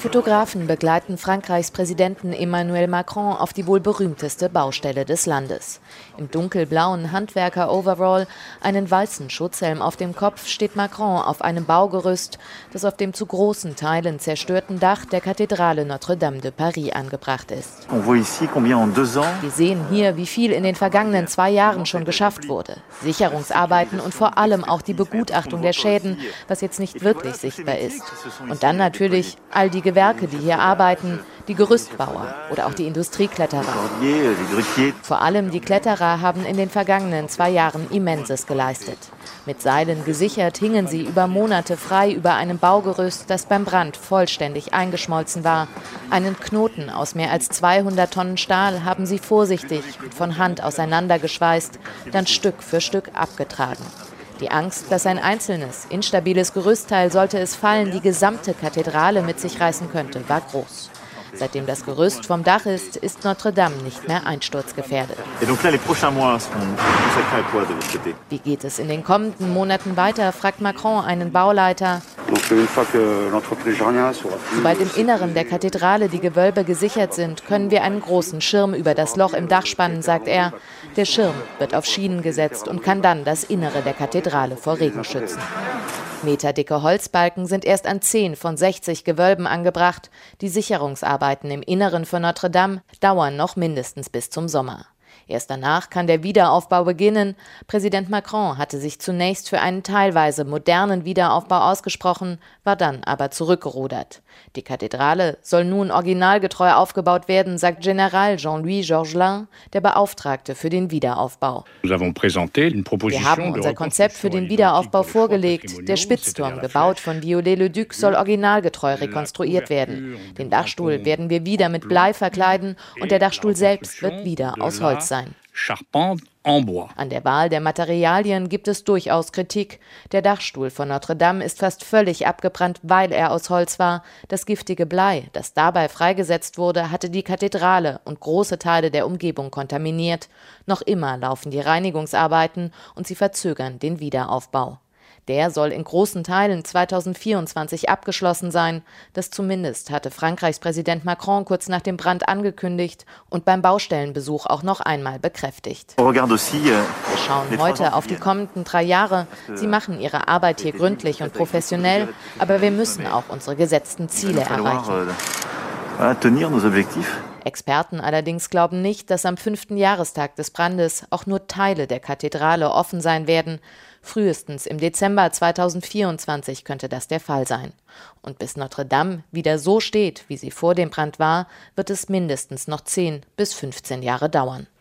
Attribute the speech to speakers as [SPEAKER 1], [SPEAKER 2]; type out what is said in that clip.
[SPEAKER 1] Fotografen begleiten Frankreichs Präsidenten Emmanuel Macron auf die wohl berühmteste Baustelle des Landes. Im dunkelblauen Handwerker-Overall, einen weißen Schutzhelm auf dem Kopf, steht Macron auf einem Baugerüst, das auf dem zu großen Teilen zerstörten Dach der Kathedrale Notre-Dame de Paris angebracht ist. Wir sehen hier, wie viel in den vergangenen 2 Jahren schon geschafft wurde. Sicherungsarbeiten und vor allem auch die Begutachtung der Schäden, was jetzt nicht wirklich sichtbar ist. Und dann natürlich all die Gewerke, die hier arbeiten, die Gerüstbauer oder auch die Industriekletterer. Vor allem die Kletterer haben in den vergangenen 2 Jahren Immenses geleistet. Mit Seilen gesichert hingen sie über Monate frei über einem Baugerüst, das beim Brand vollständig eingeschmolzen war. Einen Knoten aus mehr als 200 Tonnen Stahl haben sie vorsichtig und von Hand auseinandergeschweißt, dann Stück für Stück abgetragen. Die Angst, dass ein einzelnes, instabiles Gerüstteil, sollte es fallen, die gesamte Kathedrale mit sich reißen könnte, war groß. Seitdem das Gerüst vom Dach ist Notre Dame nicht mehr einsturzgefährdet. Wie geht es in den kommenden Monaten weiter, fragt Macron einen Bauleiter. Sobald im Inneren der Kathedrale die Gewölbe gesichert sind, können wir einen großen Schirm über das Loch im Dach spannen, sagt er. Der Schirm wird auf Schienen gesetzt und kann dann das Innere der Kathedrale vor Regen schützen. Meterdicke Holzbalken sind erst an 10 von 60 Gewölben angebracht. Die Sicherungsarbeiten im Inneren von Notre Dame dauern noch mindestens bis zum Sommer. Erst danach kann der Wiederaufbau beginnen. Präsident Macron hatte sich zunächst für einen teilweise modernen Wiederaufbau ausgesprochen, war dann aber zurückgerudert. Die Kathedrale soll nun originalgetreu aufgebaut werden, sagt General Jean-Louis Georgelin, der Beauftragte für den Wiederaufbau. Wir haben unser Konzept für den Wiederaufbau vorgelegt. Der Spitzturm, gebaut von Viollet-le-Duc, soll originalgetreu rekonstruiert werden. Den Dachstuhl werden wir wieder mit Blei verkleiden und der Dachstuhl selbst wird wieder aus Holz sein. An der Wahl der Materialien gibt es durchaus Kritik. Der Dachstuhl von Notre Dame ist fast völlig abgebrannt, weil er aus Holz war. Das giftige Blei, das dabei freigesetzt wurde, hatte die Kathedrale und große Teile der Umgebung kontaminiert. Noch immer laufen die Reinigungsarbeiten und sie verzögern den Wiederaufbau. Der soll in großen Teilen 2024 abgeschlossen sein. Das zumindest hatte Frankreichs Präsident Macron kurz nach dem Brand angekündigt und beim Baustellenbesuch auch noch einmal bekräftigt. Wir schauen heute auf die kommenden 3 Jahre. Sie machen ihre Arbeit hier gründlich und professionell, aber wir müssen auch unsere gesetzten Ziele erreichen. Experten allerdings glauben nicht, dass am 5. Jahrestag des Brandes auch nur Teile der Kathedrale offen sein werden. Frühestens im Dezember 2024 könnte das der Fall sein. Und bis Notre Dame wieder so steht, wie sie vor dem Brand war, wird es mindestens noch 10 bis 15 Jahre dauern.